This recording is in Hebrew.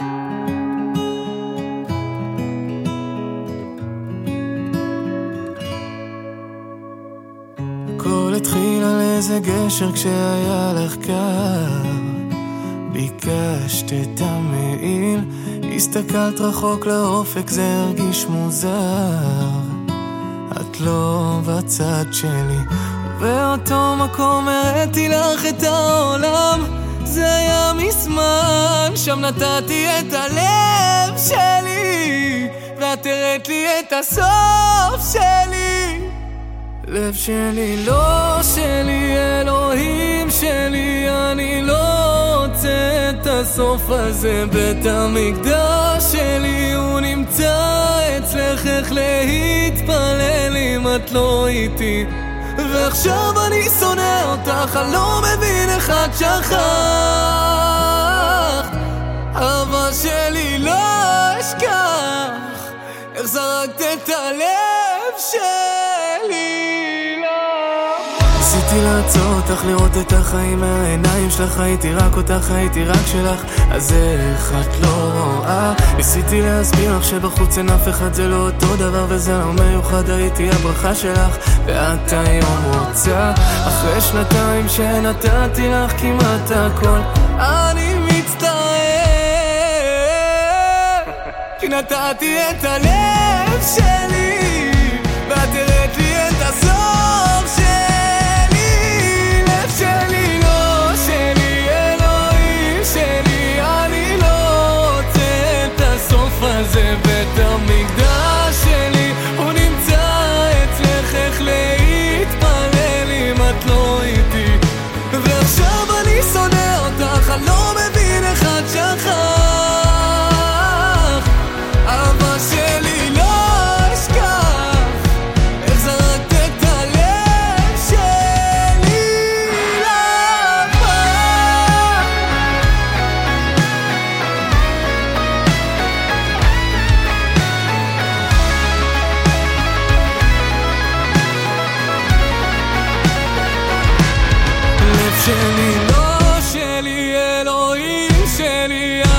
הכל התחיל על איזה גשר כשהיה לך קר, ביקשת את המעיל, הסתכלת רחוק לאופק, זה הרגיש מוזר, את לא בצד שלי, ובאותו מקום הראיתי לך את העולם, זה היה מזמן, שם נתתי את הלב שלי, ואת הראית לי את הסוף שלי. לב שלי לא שלי, אלוהים שלי, אני לא רוצה את הסוף הזה. בית המקדש שלי הוא נמצא אצלך, איך להתפלל אם את לא איתי, ועכשיו אני שונא אותך, אני לא מבין איך את שכחת, אהבה שלי לא אשכח, איך זרקת את הלב שלי. ניסיתי לעצור אותך, לראות את החיים מהעיניים שלך, הייתי רק אותך, הייתי רק שלך, אז איך את לא רואה? ניסיתי להסביר לך שבחוץ אין אף אחד, זה לא אותו דבר וזה לא מיוחד, הייתי הברכה שלך ואת היום רוצה, אחרי שנתיים שנתתי לך כמעט הכל, אני מצטער, כי נתתי את הלב שלי ואת הראית לי את הסוף שלי. שלי לא שלי, אלוהים שלי, אני לא רוצה את הסוף הזה. בית המקדש שלי הוא נמצא אצלך, איך להתפלל אם את לא איתי, ועכשיו אני שונא אותך, אני לא מבין איך את שכחת, אהבה שלי לא אשכח, איך זרקת את הלב שלי. שלי לא שלי, אלוהים שלי,